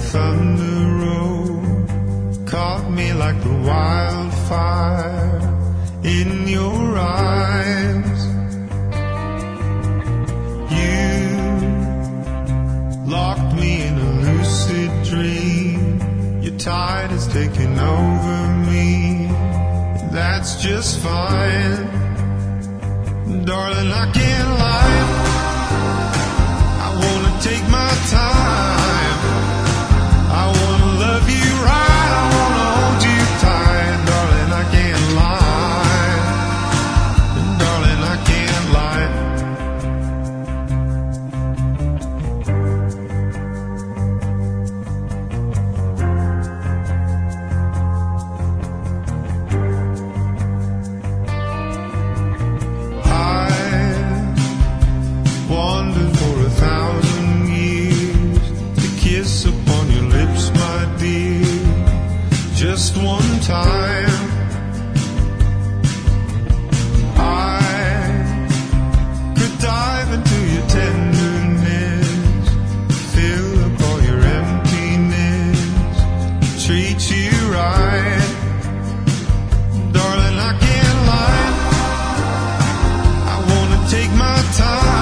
thunder roll caught me like a wildfire in your eyes. You locked me in a lucid dream. Your tide has taken over me. That's just fine, darling, I can't lie. I wanna take my time. I wanna love you right. I wanna hold you tight, darling, I can't lie. Darling, I can't lie. Wandered for 1,000 years to kiss upon your lips, my dear, just one time. I could dive into your tenderness, fill up all your emptiness, treat you right, darling, I can't lie. I wanna take my time.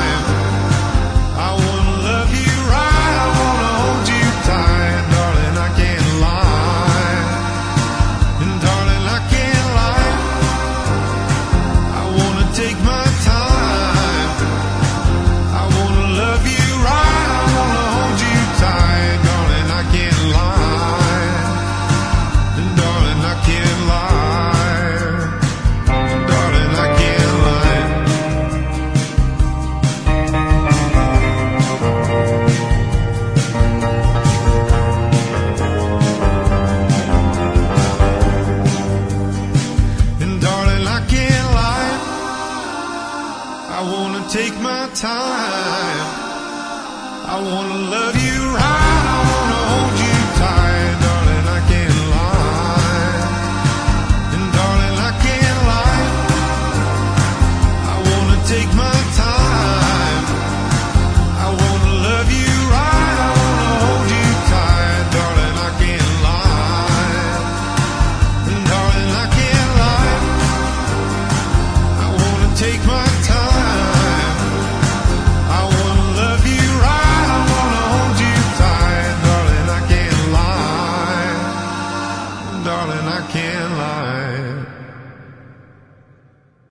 Take my time. I wanna love you right. I wanna hold you tight, darling, I can't lie. Darling, I can't lie. Darling, I can't lie. And darling, I can't lie. I wanna take my time. I wanna love you right. I wanna hold you tight, darling, I can't lie. And darling, I can't lie. I wanna take my time. I wanna love you right. I wanna hold you tight, darling, I can't lie. And darling, I can't lie. I wanna take my time.